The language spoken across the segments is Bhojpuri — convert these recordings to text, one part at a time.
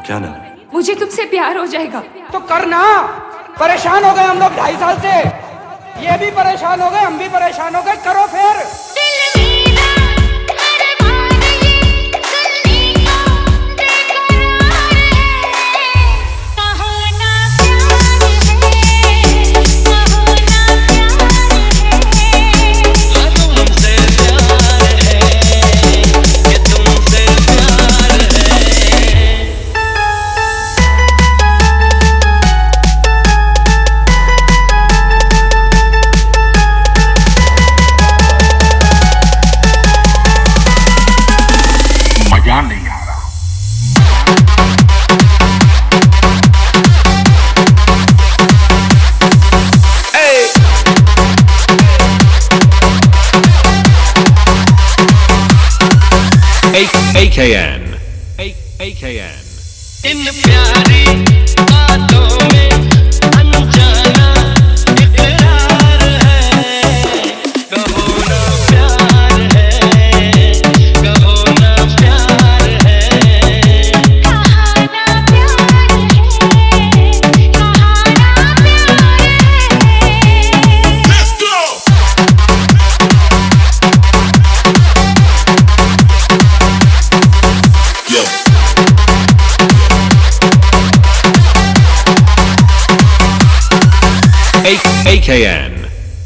क्या नाना? मुझे तुमसे प्यार हो जाएगा। तो करना। परेशान हो गए हम लोग 2.5 साल से, ये भी परेशान हो गए, हम भी परेशान हो गए, करो फिर। नहीं आ रहा। AKN इन प्यारी बातों में अनजाना इकरार है, कहो ना प्यार है, कहो ना प्यार है, कहा ना प्यार है, कहा ना प्यार है। Let's go! AKN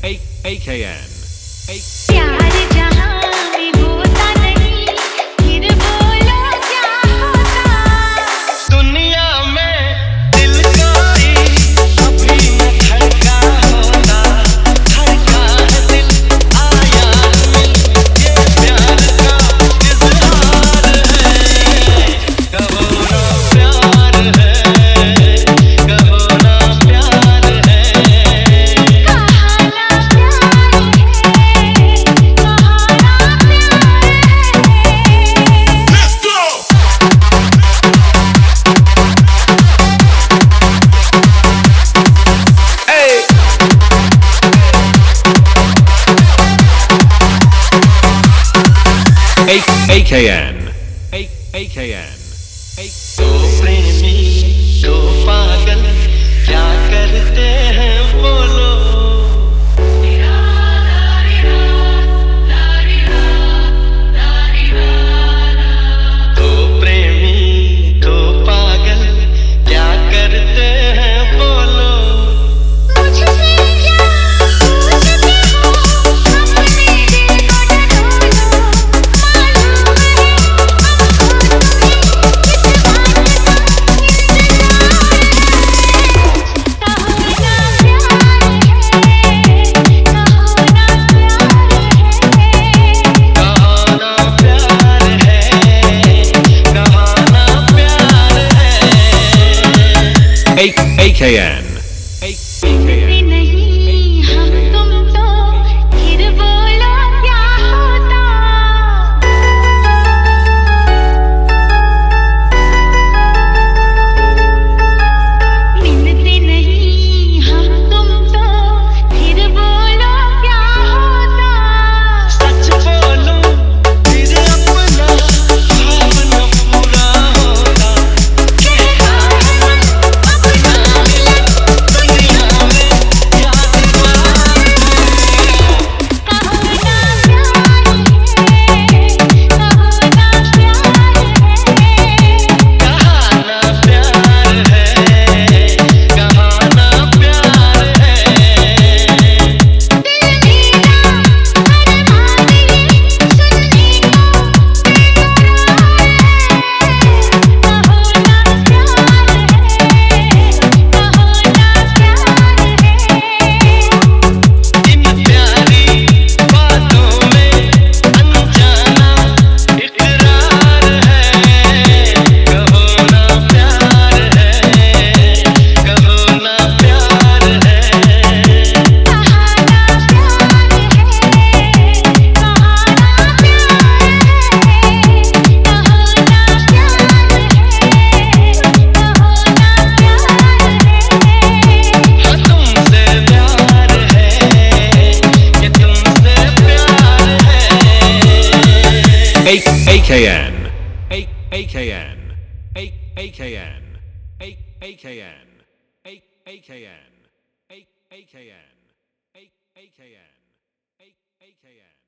प्यार जहाँ भी होता नहीं, फिर बोलो क्या होता। दुनिया में दिल कोई अभी न धड़का होता, धड़का है दिल आया मिल, ये प्यार का इज़हार है, कहो ना प्यार है, कहो ना प्यार है, कहा ना प्यार है, कहा ना प्यार है। Let's go! AKN दो प्रेमी दो पागल क्या करते हैं बोलो। दो प्रेमी दो पागल क्या करते हैं बोलो। मुझसे क्या पूछते हो, अपने दिल को डरो, मालूम है हमको तुम्हें इस बात का AKN नहीं हम तुम तो फिर बोलो क्या होता। मिलते नहीं हम तुम तो फिर बोलो क्या होता। सच बोलो फिर अपना ख्वाब न पूरा होता। कहता है अपना दिल दुनिया में याद कहो ना प्यार है, कहो ना प्यार है, कहा ना प्यार है, कहा ना प्यार है। दिल मेरा अरमान ये सुनने को बेकरार है, कहो ना प्यार है, कहो ना प्यार है। इन प्यारी बातों में अनजाना इकरार है, कहो ना प्यार है, कहो ना प्यार है, कहा ना प्यार है, कहा ना प्यार है, कहो ना प्यार है, कहो ना प्यार है। हाँ तुमसे प्यार है, ये तुमसे प्यार है। AKN AKN. AKN. AKN. AKN. AKN. AKN.